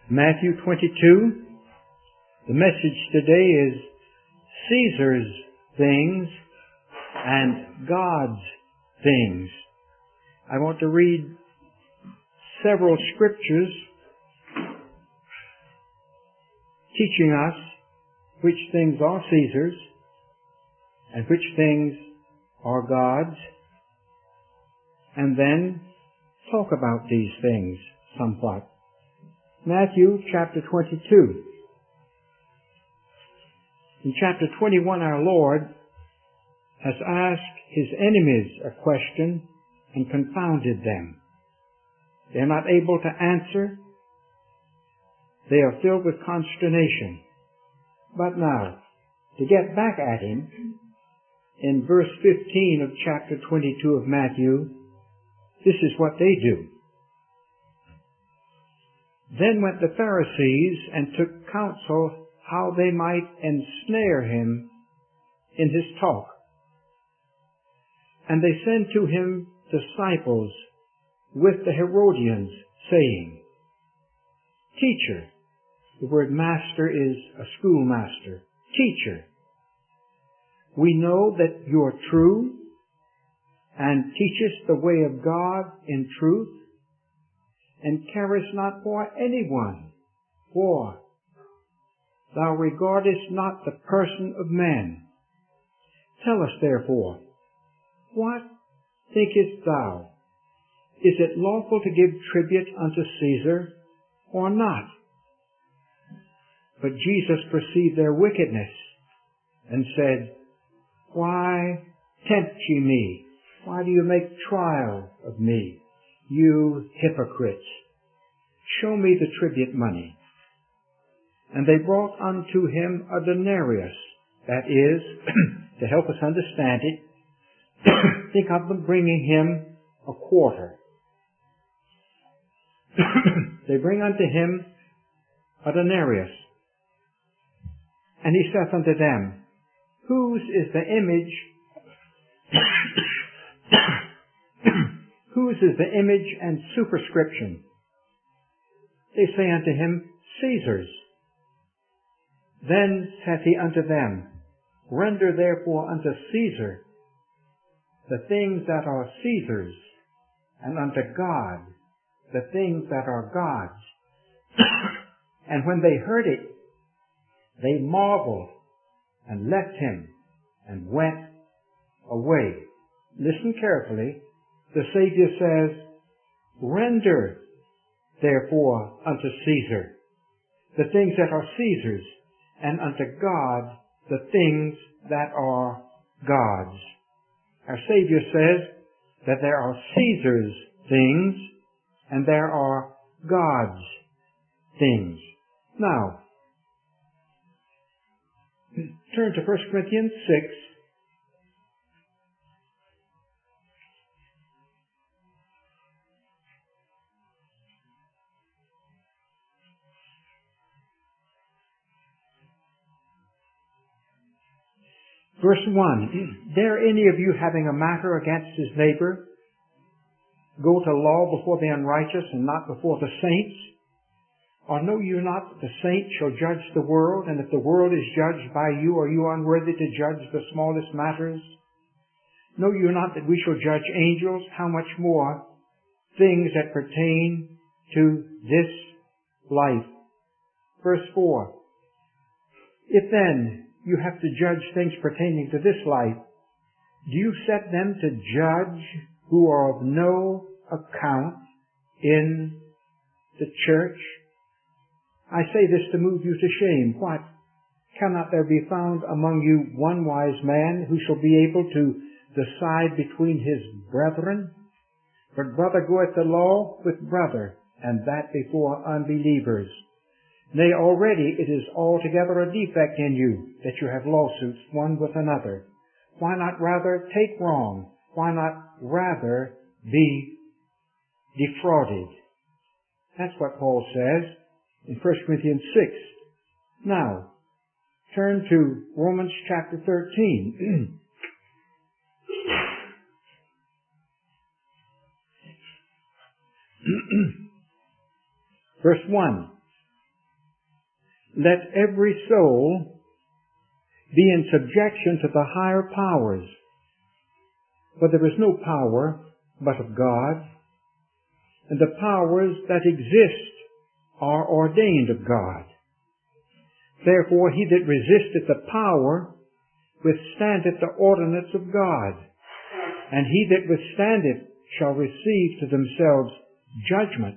Matthew 22. The message today is Caesar's things and God's things. I want to read several scriptures teaching us which things are Caesar's and which things are God's, and then talk about these things somewhat. Matthew chapter 22. In chapter 21, our Lord has asked His enemies a question and confounded them. They're not able to answer. They are filled with consternation. But now, to get back at Him, in verse 15 of chapter 22 of Matthew, this is what they do. Then went the Pharisees and took counsel how they might ensnare Him in His talk. And they sent to Him disciples with the Herodians, saying, Teacher, the word master is a schoolmaster. Teacher, we know that you are true and teachest the way of God in truth, and carest not for anyone, for thou regardest not the person of men. Tell us therefore, what thinkest thou? Is it lawful to give tribute unto Caesar or not? But Jesus perceived their wickedness and said, Why tempt ye me? Why do you make trial of me, you hypocrites? Show me the tribute money. And they brought unto him a denarius, that is, to help us understand it, think of them bringing him a quarter. They bring unto him a denarius. And he saith unto them, Whose is the image whose is the image and superscription? They say unto him, Caesar's. Then saith he unto them, Render therefore unto Caesar the things that are Caesar's, and unto God the things that are God's. And when they heard it, they marveled and left him and went away. Listen carefully. The Savior says, Render therefore unto Caesar the things that are Caesar's, and unto God the things that are God's. Our Savior says that there are Caesar's things and there are God's things. Now, turn to 1 Corinthians 6. Verse 1, Dare any of you having a matter against his neighbor go to law before the unrighteous and not before the saints? Or know you not that the saints shall judge the world, and if the world is judged by you, are you unworthy to judge the smallest matters? Know you not that we shall judge angels? How much more things that pertain to this life? Verse 4, If then you have to judge things pertaining to this life, do you set them to judge who are of no account in the church? I say this to move you to shame. What? Cannot there be found among you one wise man who shall be able to decide between his brethren? But brother goeth to law with brother, and that before unbelievers. Nay, already it is altogether a defect in you that you have lawsuits one with another. Why not rather take wrong? Why not rather be defrauded? That's what Paul says in 1 Corinthians 6. Now, turn to Romans chapter 13. Verse 1. let every soul be in subjection to the higher powers. For there is no power but of God, and the powers that exist are ordained of God. Therefore he that resisteth the power withstandeth the ordinance of God, and he that withstandeth shall receive to themselves judgment.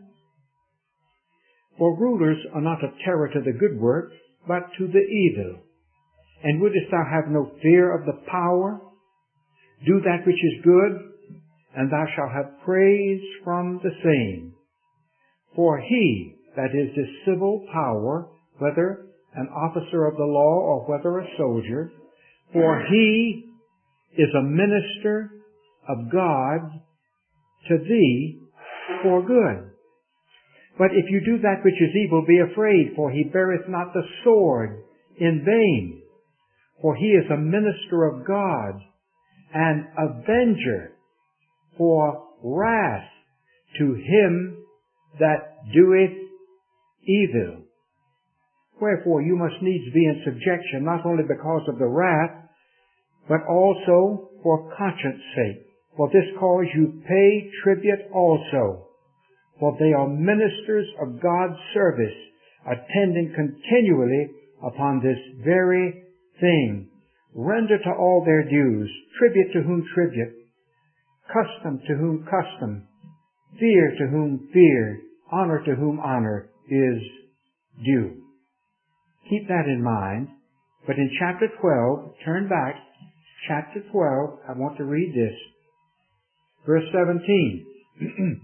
For rulers are not a terror to the good work, but to the evil. And wouldest thou have no fear of the power? Do that which is good, and thou shalt have praise from the same. For he that is the civil power, whether an officer of the law or whether a soldier, for he is a minister of God to thee for good. But if you do that which is evil, be afraid, for he beareth not the sword in vain. For he is a minister of God, an avenger for wrath to him that doeth evil. Wherefore you must needs be in subjection, not only because of the wrath, but also for conscience sake. For this cause you pay tribute also, for they are ministers of God's service, attending continually upon this very thing. Render to all their dues, tribute to whom tribute, custom to whom custom, fear to whom fear, honor to whom honor is due. Keep that in mind. But in chapter 12, turn back, chapter 12, I want to read this. Verse 17.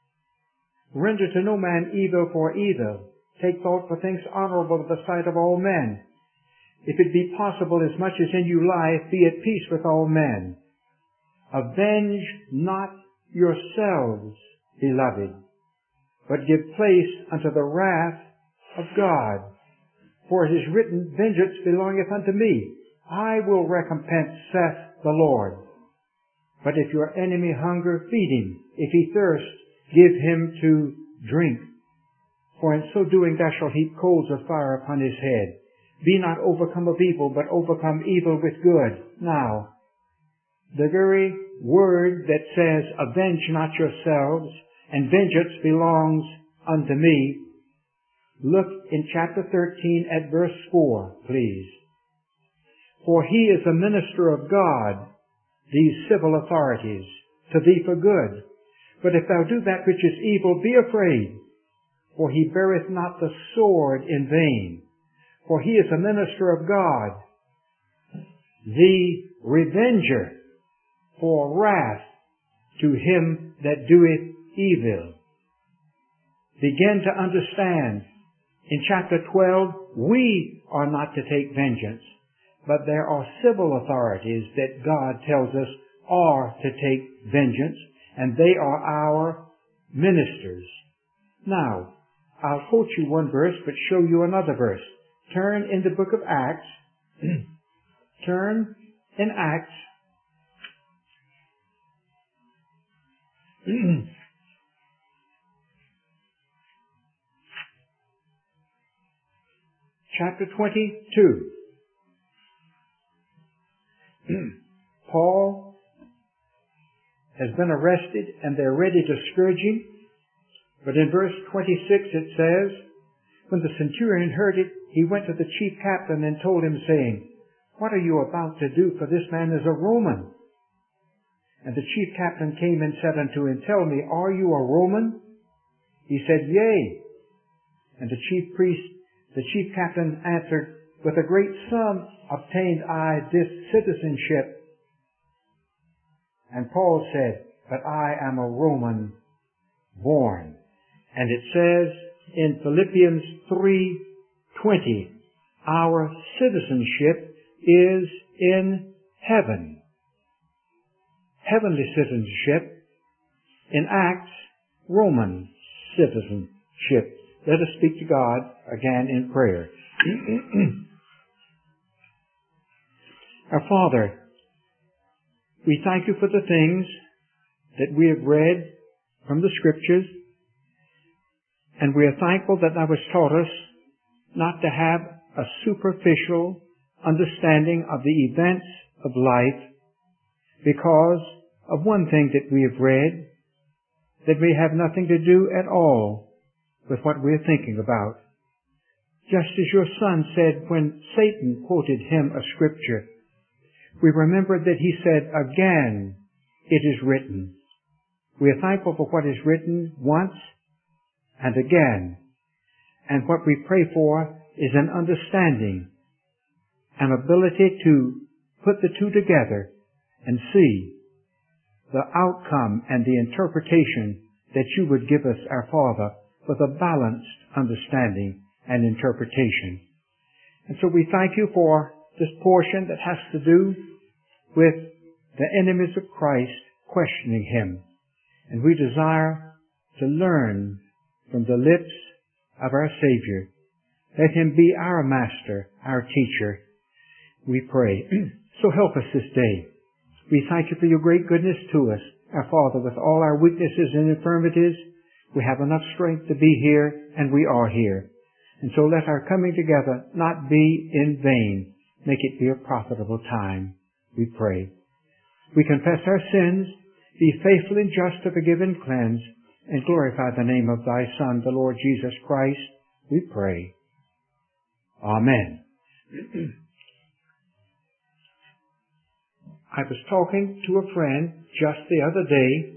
Render to no man evil for evil. Take thought for things honorable in the sight of all men. If it be possible, as much as in you lieth, be at peace with all men. Avenge not yourselves, beloved, but give place unto the wrath of God. For it is written, Vengeance belongeth unto me. I will recompense, saith the Lord. But if your enemy hunger, feed him. If he thirst, give him to drink. For in so doing thou shalt heap coals of fire upon his head. Be not overcome of evil, but overcome evil with good. Now, the very word that says, avenge not yourselves, and vengeance belongs unto me. Look in chapter 13 at verse 4, please. For he is a minister of God, these civil authorities, to thee for good. But if thou do that which is evil, be afraid, for he beareth not the sword in vain. For he is a minister of God, the revenger for wrath to him that doeth evil. Begin to understand. In chapter 12, we are not to take vengeance, but there are civil authorities that God tells us are to take vengeance, and they are our ministers. Now, I'll quote you one verse, but show you another verse. Turn in the book of Acts. Turn in Acts. Chapter 22. Paul has been arrested and they're ready to scourge him. But in verse 26 it says, when the centurion heard it, he went to the chief captain and told him, saying, What are you about to do? For this man is a Roman. And the chief captain came and said unto him, Tell me, are you a Roman? He said, Yea. And the chief captain answered, With a great sum obtained I this citizenship. And Paul said, But I am a Roman born. And it says in Philippians 3:20, our citizenship is in heaven. Heavenly citizenship. In Acts, Roman citizenship. Let us speak to God again in prayer. Our Father, we thank you for the things that we have read from the Scriptures, and we are thankful that thou hast taught us not to have a superficial understanding of the events of life because of one thing that we have read that may have nothing to do at all with what we're thinking about. Just as your son said when Satan quoted him a scripture, we remembered that he said, "Again, it is written." We are thankful for what is written once and again. And what we pray for is an understanding, an ability to put the two together and see the outcome and the interpretation that you would give us, our Father, with a balanced understanding and interpretation. And so we thank you for this portion that has to do with the enemies of Christ questioning him. And we desire to learn from the lips of our Savior. Let him be our master, our teacher, we pray. So help us this day. We thank you for your great goodness to us. Our Father, with all our weaknesses and infirmities, we have enough strength to be here, and we are here. And so let our coming together not be in vain. Make it be a profitable time, we pray. We confess our sins, be faithful and just to forgive and cleanse, and glorify the name of thy Son, the Lord Jesus Christ, we pray. Amen. I was talking to a friend just the other day,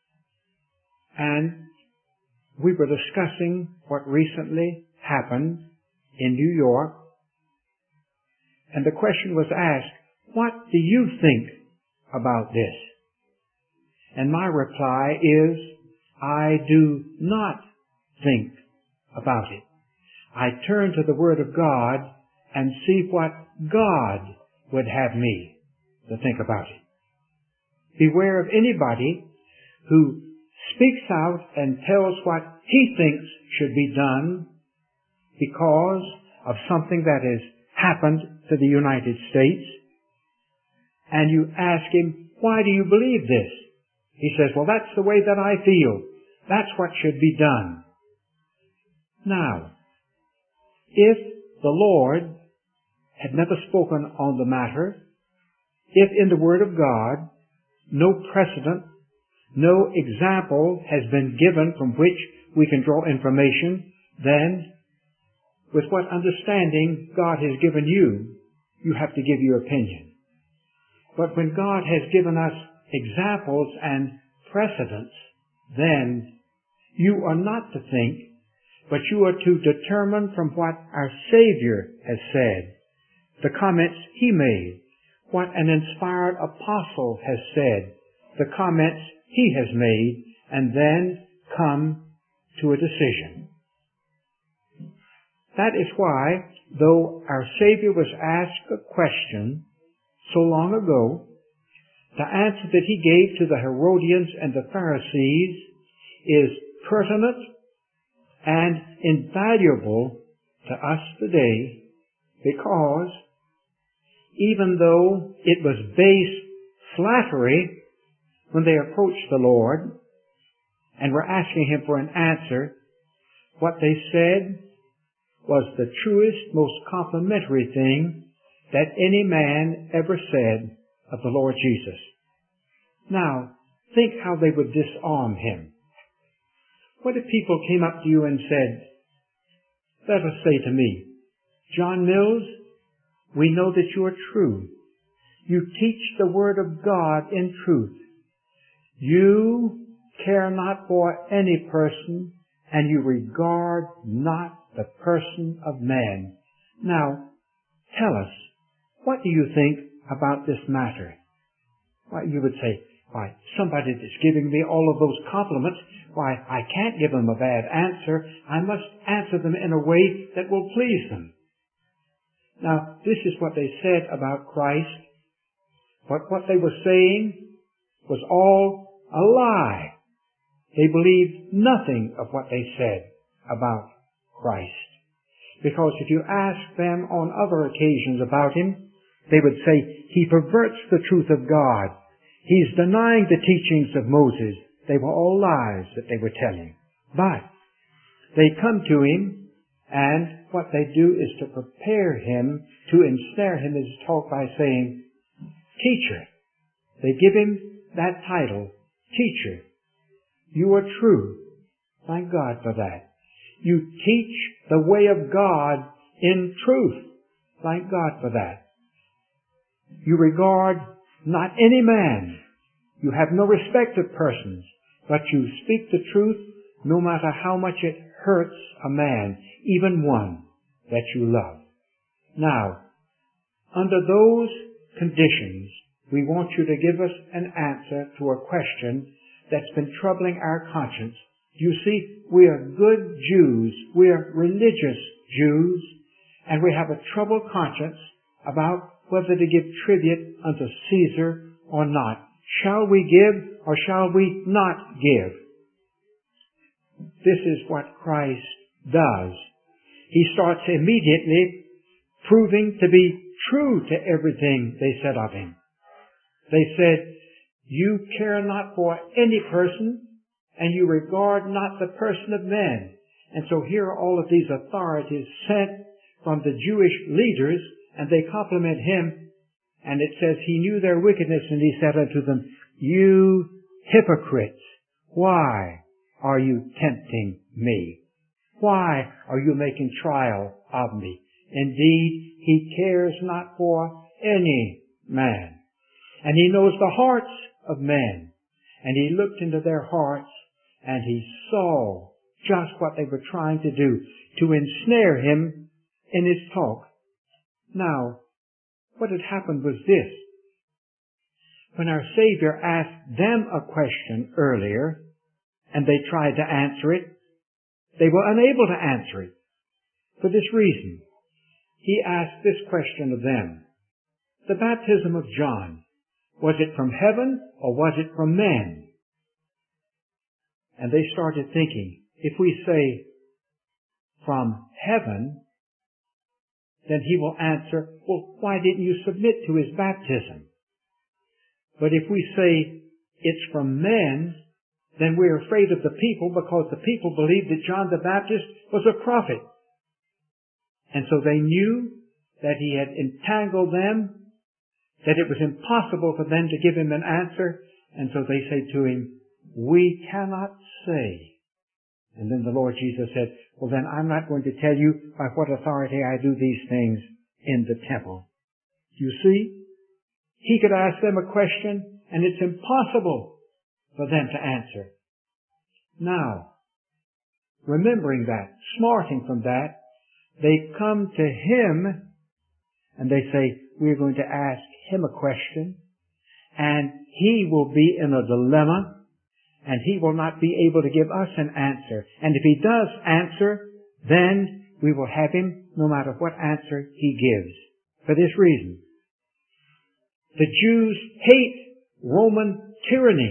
and we were discussing what recently happened in New York, and the question was asked, what do you think about this? And my reply is, I do not think about it. I turn to the Word of God and see what God would have me to think about it. Beware of anybody who speaks out and tells what he thinks should be done because of something that has happened to the United States, and you ask him, why do you believe this? He says, well, that's the way that I feel. That's what should be done. Now, if the Lord had never spoken on the matter, if in the Word of God no precedent, no example has been given from which we can draw information, then with what understanding God has given you, you have to give your opinion. But when God has given us examples and precedents, then you are not to think, but you are to determine from what our Savior has said, the comments he made, what an inspired apostle has said, the comments he has made, and then come to a decision. That is why, though our Savior was asked a question so long ago, the answer that he gave to the Herodians and the Pharisees is pertinent and invaluable to us today, because even though it was base flattery when they approached the Lord and were asking him for an answer, what they said was the truest, most complimentary thing that any man ever said of the Lord Jesus. Now, think how they would disarm him. What if people came up to you and said, let us say to me, John Mills, we know that you are true. You teach the Word of God in truth. You care not for any person, and you regard not the person of man. Now, tell us, what do you think about this matter? Why, you would say, why, somebody that's giving me all of those compliments, why, I can't give them a bad answer. I must answer them in a way that will please them. Now, this is what they said about Christ. But what they were saying was all a lie. They believed nothing of what they said about Christ. Because if you ask them on other occasions about him, they would say, he perverts the truth of God. He's denying the teachings of Moses. They were all lies that they were telling. But they come to him And what they do is to prepare him, to ensnare him in his talk by saying, teacher. They give him that title, teacher. You are true. Thank God for that. You teach the way of God in truth. Thank God for that. You regard not any man. You have no respect of persons, but you speak the truth no matter how much it hurts a man, even one that you love. Now, under those conditions, we want you to give us an answer to a question that's been troubling our conscience. You see, we are good Jews. We are religious Jews, and we have a troubled conscience about whether to give tribute unto Caesar or not. Shall we give or shall we not give? This is what Christ does. He starts immediately proving to be true to everything they said of him. They said, you care not for any person, and you regard not the person of men. And so here are all of these authorities sent from the Jewish leaders, and they compliment him. And it says, he knew their wickedness, and he said unto them, you hypocrites, why are you tempting me? Why are you making trial of me? Indeed, he cares not for any man. And he knows the hearts of men. And he looked into their hearts, and he saw just what they were trying to do, to ensnare him in his talk. Now, what had happened was this. When our Savior asked them a question earlier, and they tried to answer it, they were unable to answer it. For this reason, he asked this question of them. The baptism of John, was it from heaven or was it from men? And they started thinking, if we say from heaven, then he will answer, well, why didn't you submit to his baptism? But if we say it's from men, then we're afraid of the people because the people believed that John the Baptist was a prophet. And so they knew that he had entangled them, that it was impossible for them to give him an answer. And so they say to him, we cannot say. And then the Lord Jesus said, well, then I'm not going to tell you by what authority I do these things in the temple. You see, he could ask them a question, and it's impossible for them to answer. Now, remembering that, smarting from that, they come to him, and they say, we're going to ask him a question, and he will be in a dilemma, and he will not be able to give us an answer. And if he does answer, then we will have him no matter what answer he gives. For this reason, the Jews hate Roman tyranny.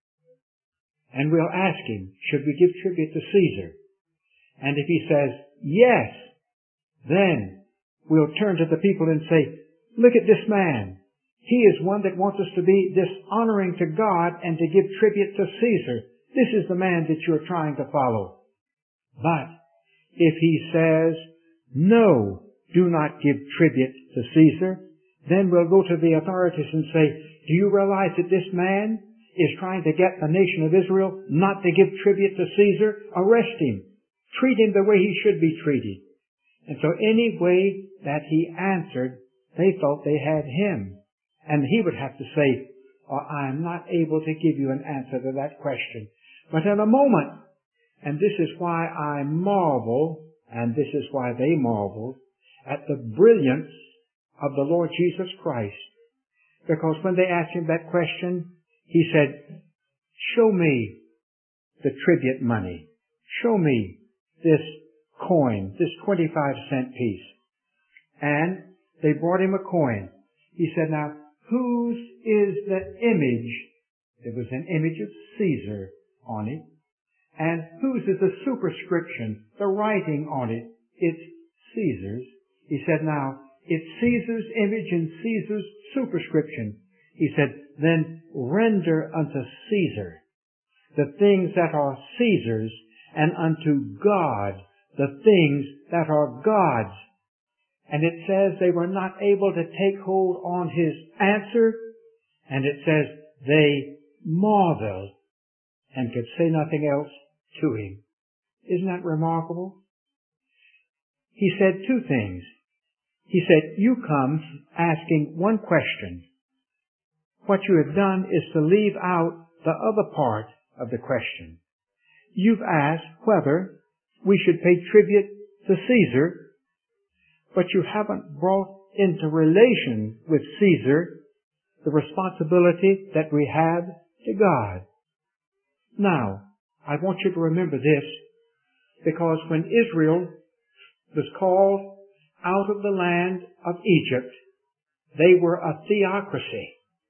And we'll ask him, should we give tribute to Caesar? And if he says, yes, then we'll turn to the people and say, look at this man. He is one that wants us to be dishonoring to God and to give tribute to Caesar. This is the man that you're trying to follow. But if he says, no, do not give tribute to Caesar, then we'll go to the authorities and say, do you realize that this man is trying to get the nation of Israel not to give tribute to Caesar? Arrest him. Treat him the way he should be treated. And so any way that he answered, they thought they had him. And he would have to say, oh, I'm not able to give you an answer to that question. But in a moment, and this is why I marvel, and this is why they marveled, at the brilliance of the Lord Jesus Christ. Because when they asked him that question, he said, show me the tribute money. Show me this coin, this 25-cent piece. And they brought him a coin. He said, now, whose is the image? There was an image of Caesar on it. And whose is the superscription, the writing on it? It's Caesar's. He said, now, it's Caesar's image and Caesar's superscription. He said, then render unto Caesar the things that are Caesar's, and unto God the the things that are God's. And it says they were not able to take hold on his answer, and it says they marveled and could say nothing else to him. Isn't that remarkable? He said two things. He said, you come asking one question. What you have done is to leave out the other part of the question. You've asked whether we should pay tribute to Caesar, but you haven't brought into relation with Caesar the responsibility that we have to God. Now, I want you to remember this, because when Israel was called out of the land of Egypt, they were a theocracy.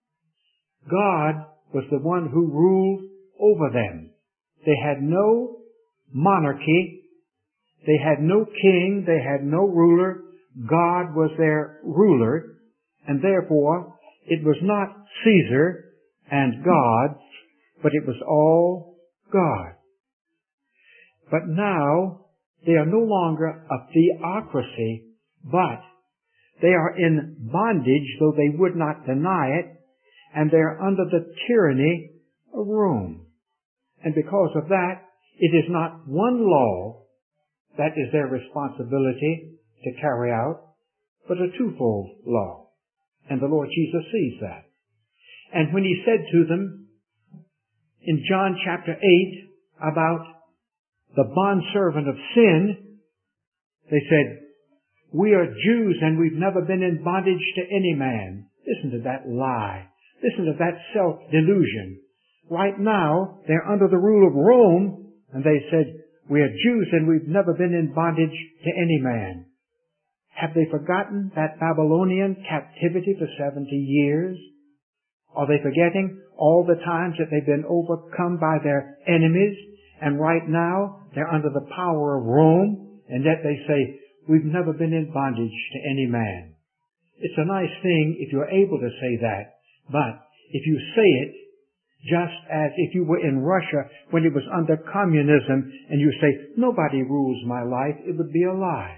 God was the one who ruled over them. They had no monarchy. They had no king. They had no ruler. God was their ruler, and therefore it was not Caesar and God, but it was all God. But now they are no longer a theocracy, but they are in bondage, though they would not deny it, and they are under the tyranny of Rome. And because of that, it is not one law that is their responsibility to carry out, but a twofold law. And the Lord Jesus sees that. And when he said to them in John chapter 8 about the bondservant of sin, they said, we are Jews and we've never been in bondage to any man. Listen to that lie. Listen to that self-delusion. Right now, they're under the rule of Rome, and they said, we are Jews and we've never been in bondage to any man. Have they forgotten that Babylonian captivity for 70 years? Are they forgetting all the times that they've been overcome by their enemies, and right now they're under the power of Rome, and yet they say, we've never been in bondage to any man. It's a nice thing if you're able to say that, but if you say it just as if you were in Russia when it was under communism and you say, nobody rules my life, it would be a lie.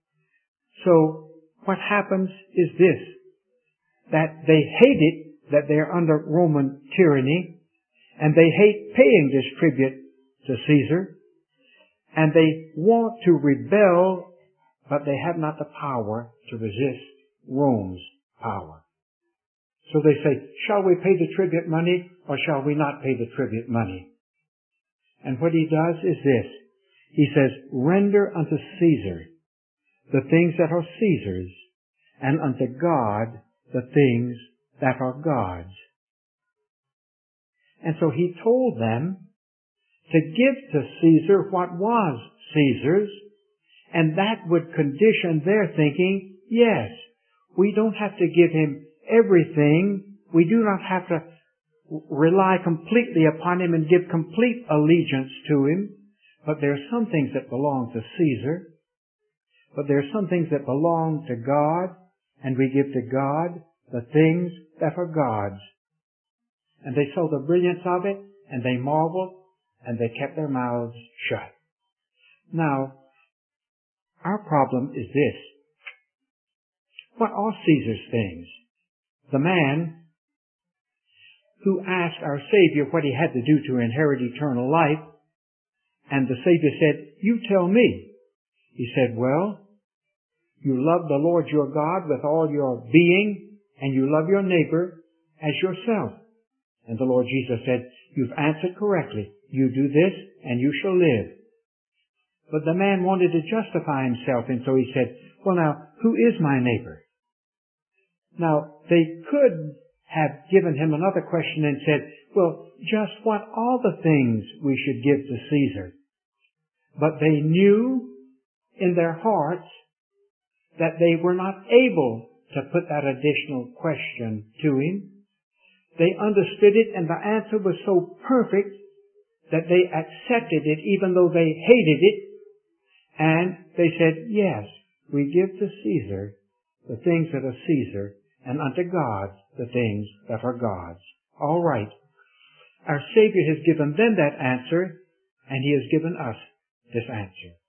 So what happens is this, that they hate it that they're under Roman tyranny, and they hate paying this tribute to Caesar, and they want to rebel, but they have not the power to resist Rome's power. So they say, shall we pay the tribute money or shall we not pay the tribute money? And what he does is this. He says, render unto Caesar the things that are Caesar's, and unto God the things that are God's. And so he told them to give to Caesar what was Caesar's, and that would condition their thinking, yes, we don't have to give him everything. We do not have to rely completely upon him and give complete allegiance to him. But there are some things that belong to Caesar. But there are some things that belong to God, and we give to God the things that are God's. And they saw the brilliance of it, and they marveled, and they kept their mouths shut. Now, our problem is this. What are Caesar's things? The man who asked our Savior what he had to do to inherit eternal life, and the Savior said, you tell me. He said, well, you love the Lord your God with all your being, and you love your neighbor as yourself. And the Lord Jesus said, you've answered correctly. You do this, and you shall live. But the man wanted to justify himself, and so he said, well now, who is my neighbor? Now, they could have given him another question and said, well, just what are the things we should give to Caesar? But they knew in their hearts that they were not able to put that additional question to him. They understood it, and the answer was so perfect that they accepted it even though they hated it. And they said, yes, we give to Caesar the things that are Caesar, and unto God the things that are God's. All right. Our Savior has given them that answer, and he has given us this answer.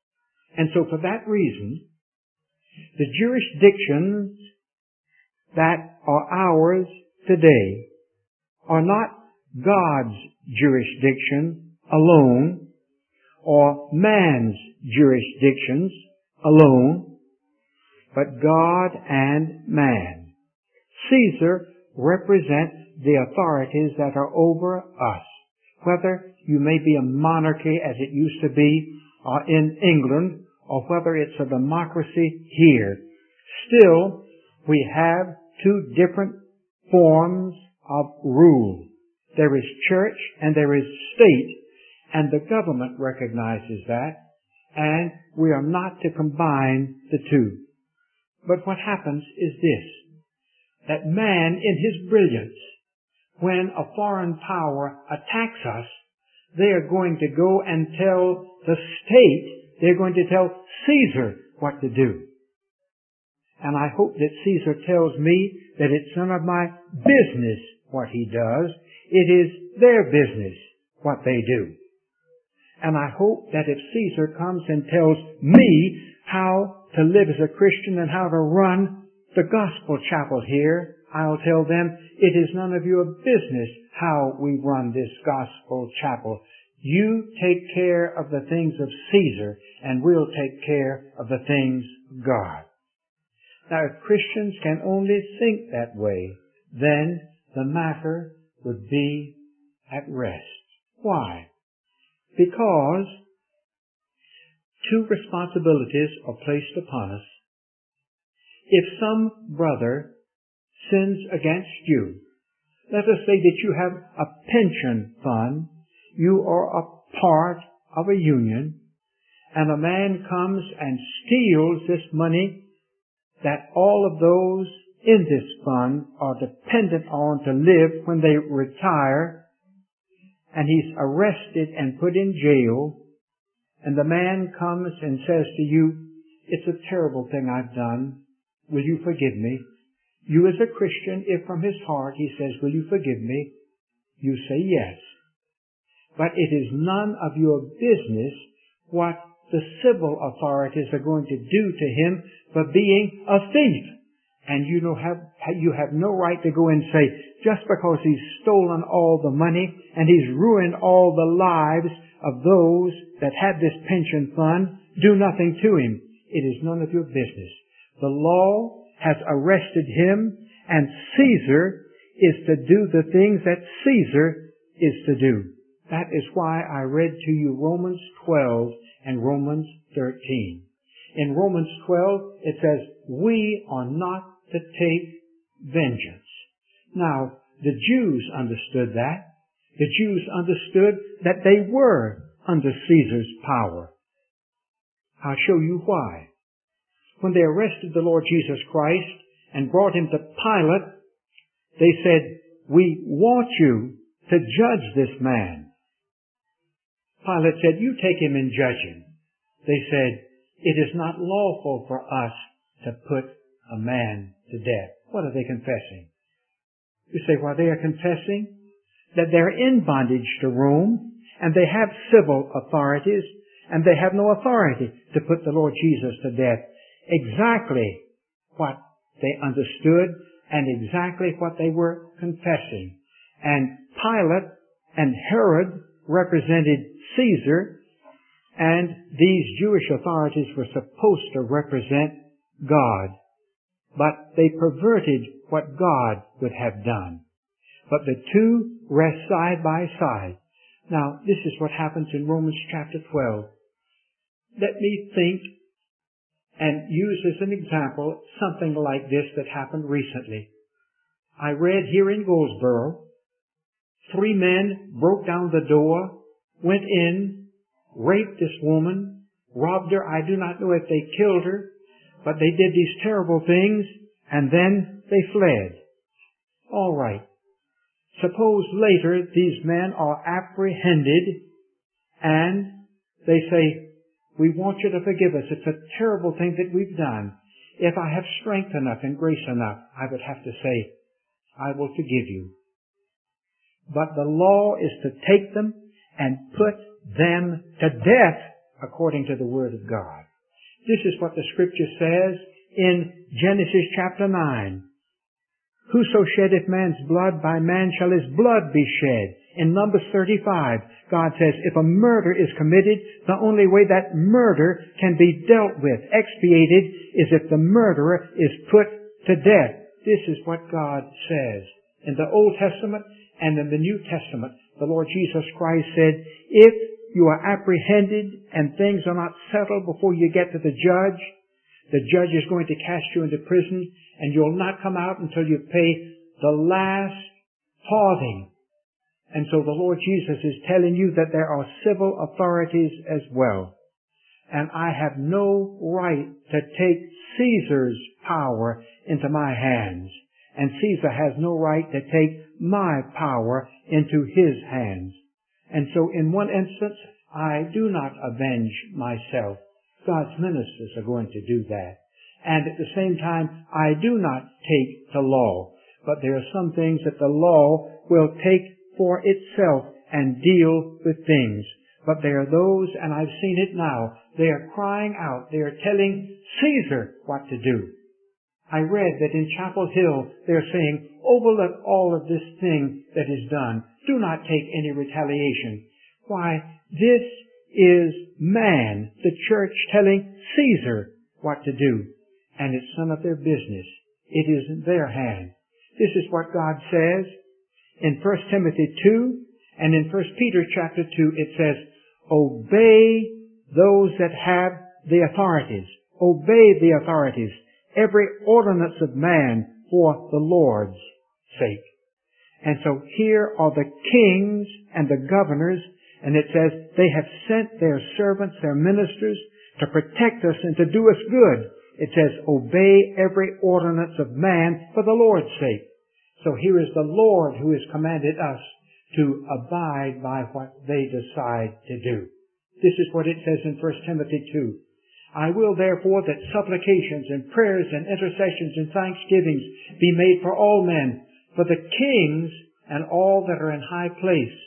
And so for that reason, the jurisdictions that are ours today are not God's jurisdiction alone or man's jurisdictions alone, but God and man. Caesar represents the authorities that are over us. Whether you may be a monarchy as it used to be in England, or whether it's a democracy here, still we have two different forms of rule. There is church and there is state, and the government recognizes that, and we are not to combine the two. But what happens is this, that man in his brilliance, when a foreign power attacks us, they are going to go and tell the state, they're going to tell Caesar what to do. And I hope that Caesar tells me that it's none of my business what he does. It is their business what they do. And I hope that if Caesar comes and tells me how to live as a Christian and how to run the gospel chapel here, I'll tell them, it is none of your business how we run this gospel chapel. You take care of the things of Caesar, and we'll take care of the things of God. Now, if Christians can only think that way, then the matter would be at rest. Why? Because two responsibilities are placed upon us. If some brother sins against you, let us say that you have a pension fund, you are a part of a union, and a man comes and steals this money that all of those in this fund are dependent on to live when they retire, and he's arrested and put in jail, and the man comes and says to you, it's a terrible thing I've done. Will you forgive me? You as a Christian, if from his heart he says, will you forgive me? You say yes. But it is none of your business what the civil authorities are going to do to him for being a thief. And you have no right to go and say, just because he's stolen all the money and he's ruined all the lives of those that have this pension fund, do nothing to him. It is none of your business. The law has arrested him, and Caesar is to do the things that Caesar is to do. That is why I read to you Romans 12 and Romans 13. In Romans 12, it says, we are not to take vengeance. Now, the Jews understood that. The Jews understood that they were under Caesar's power. I'll show you why. When they arrested the Lord Jesus Christ and brought him to Pilate, they said, we want you to judge this man. Pilate said, you take him and judge him. They said, it is not lawful for us to put a man to death. What are they confessing? You say, well, they are confessing that they're in bondage to Rome, and they have civil authorities, and they have no authority to put the Lord Jesus to death. Exactly what they understood and exactly what they were confessing. And Pilate and Herod represented Caesar, and these Jewish authorities were supposed to represent God. But they perverted what God would have done. But the two rest side by side. Now, this is what happens in Romans chapter 12. Let me think and use as an example something like this that happened recently. I read here in Goldsboro, 3 men broke down the door, went in, raped this woman, robbed her. I do not know if they killed her, but they did these terrible things, and then they fled. All right. Suppose later these men are apprehended, and they say, we want you to forgive us. It's a terrible thing that we've done. If I have strength enough and grace enough, I would have to say, I will forgive you. But the law is to take them and put them to death according to the Word of God. This is what the Scripture says in Genesis chapter 9. Whoso sheddeth man's blood, by man shall his blood be shed. In Numbers 35, God says, if a murder is committed, the only way that murder can be dealt with, expiated, is if the murderer is put to death. This is what God says. In the Old Testament and in the New Testament, the Lord Jesus Christ said, if you are apprehended and things are not settled before you get to the judge is going to cast you into prison, and you'll not come out until you pay the last farthing. And so the Lord Jesus is telling you that there are civil authorities as well. And I have no right to take Caesar's power into my hands. And Caesar has no right to take my power into his hands. And so in one instance, I do not avenge myself. God's ministers are going to do that. And at the same time, I do not take the law. But there are some things that the law will take for itself and deal with things. But there are those, and I've seen it now, they are crying out, they are telling Caesar what to do. I read that in Chapel Hill, they're saying, overlook all of this thing that is done. Do not take any retaliation. Why, this is man, the church, telling Caesar what to do. And it's none of their business. It is in their hand. This is what God says in 1 Timothy 2 and in 1 Peter chapter 2. It says, obey those that have the authorities. Obey the authorities. Every ordinance of man for the Lord's sake. And so here are the kings and the governors, and it says they have sent their servants, their ministers, to protect us and to do us good. It says, obey every ordinance of man for the Lord's sake. So here is the Lord who has commanded us to abide by what they decide to do. This is what it says in 1 Timothy 2. I will therefore that supplications and prayers and intercessions and thanksgivings be made for all men, for the kings and all that are in high place,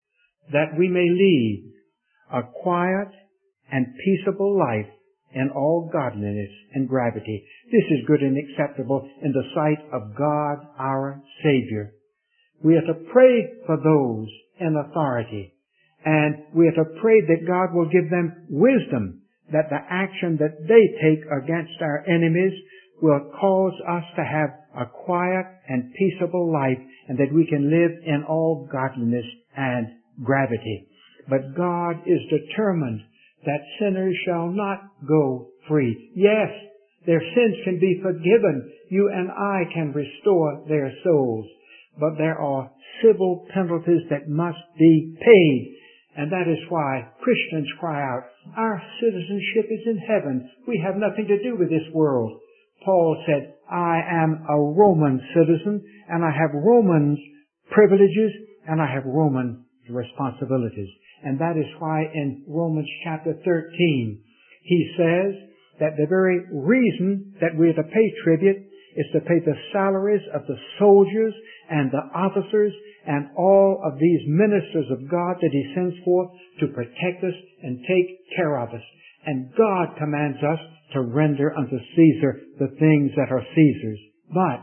that we may lead a quiet and peaceable life in all godliness and gravity. This is good and acceptable in the sight of God our Savior. We are to pray for those in authority, and we are to pray that God will give them wisdom, that the action that they take against our enemies will cause us to have a quiet and peaceable life, and that we can live in all godliness and gravity. But God is determined that sinners shall not go free. Yes, their sins can be forgiven. You and I can restore their souls. But there are civil penalties that must be paid. And that is why Christians cry out, our citizenship is in heaven. We have nothing to do with this world. Paul said, I am a Roman citizen, and I have Roman privileges, and I have Roman responsibilities. And that is why in Romans chapter 13, he says that the very reason that we are to pay tribute is to pay the salaries of the soldiers and the officers and all of these ministers of God that he sends forth to protect us and take care of us. And God commands us to render unto Caesar the things that are Caesar's. But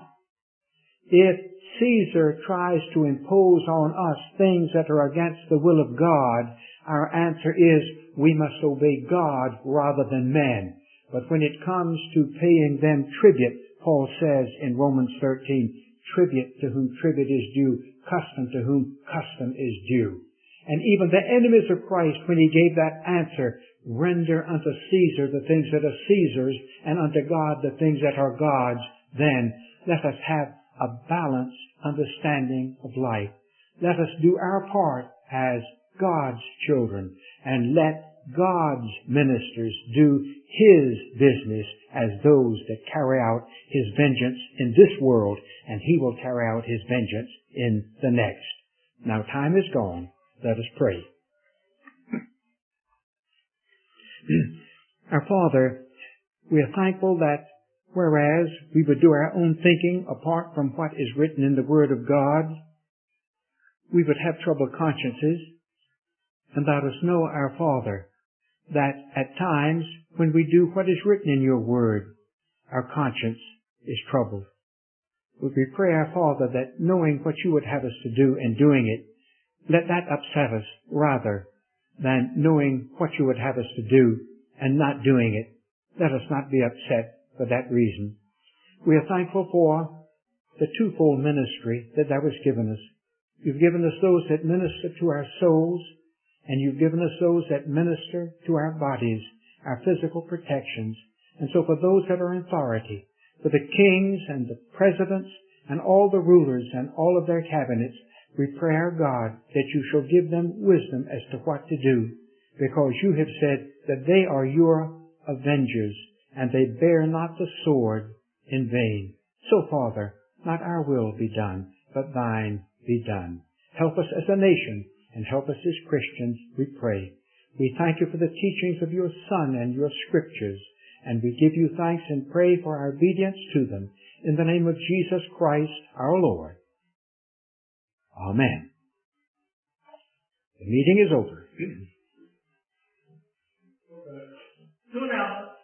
if Caesar tries to impose on us things that are against the will of God, our answer is we must obey God rather than men. But when it comes to paying them tribute, Paul says in Romans 13, tribute to whom tribute is due, custom to whom custom is due. And even the enemies of Christ, when he gave that answer, render unto Caesar the things that are Caesar's, and unto God the things that are God's, then let us have a balanced understanding of life. Let us do our part as God's children, and let God's ministers do His business as those that carry out His vengeance in this world, and He will carry out His vengeance in the next. Now time is gone. Let us pray. Our Father, we are thankful that whereas we would do our own thinking apart from what is written in the Word of God, we would have troubled consciences, and let us know, our Father, that at times when we do what is written in your word, our conscience is troubled. Would we pray, our Father, that knowing what you would have us to do and doing it, let that upset us rather than knowing what you would have us to do and not doing it. Let us not be upset for that reason. We are thankful for the twofold ministry that was given us. You've given us those that minister to our souls, and you've given us those that minister to our bodies, our physical protections. And so for those that are in authority, for the kings and the presidents and all the rulers and all of their cabinets, we pray, our God, that you shall give them wisdom as to what to do, because you have said that they are your avengers, and they bear not the sword in vain. So, Father, not our will be done, but thine be done. Help us as a nation, and help us as Christians, we pray. We thank you for the teachings of your Son and your Scriptures, and we give you thanks and pray for our obedience to them. In the name of Jesus Christ, our Lord. Amen. The meeting is over.